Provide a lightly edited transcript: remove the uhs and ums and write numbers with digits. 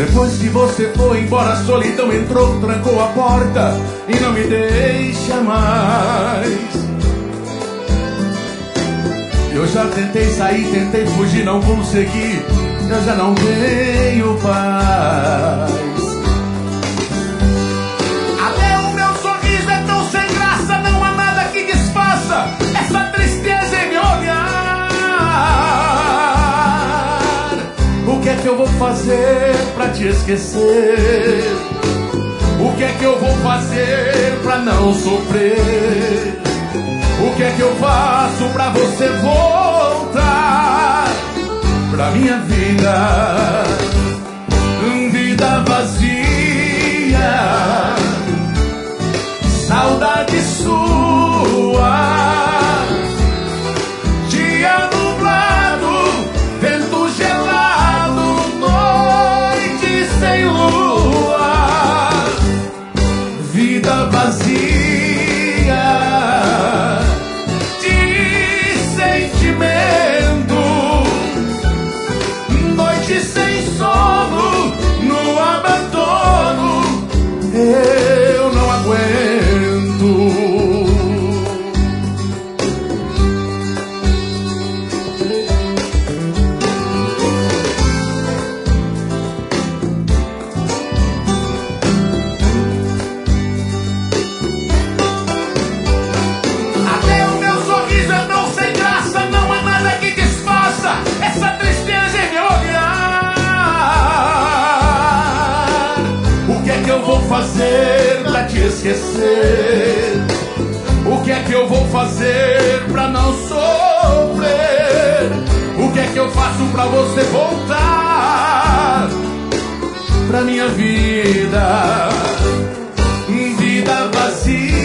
Depois que você foi embora, a solidão entrou, trancou a porta e não me deixa mais. Eu já tentei sair, tentei fugir, não consegui. Eu já não tenho paz. Até o meu sorriso é tão sem graça, não há nada que desfaça essa tristeza em me olhar. O que é que eu vou fazer pra te esquecer? O que é que eu vou fazer pra não sofrer? O que é que eu faço pra você voltar pra minha vida? Vida vazia, saudade sua, dia nublado, vento gelado, noite sem lua. Vida vazia sem sono, no abandono, eu não aguento. Até o meu sorriso é tão sem graça, não há nada que desfaça essa tristeza em meu olhar. O que é que eu vou fazer pra te esquecer? O que é que eu vou fazer pra não sofrer? O que é que eu faço pra você voltar pra minha vida? Vida vazia,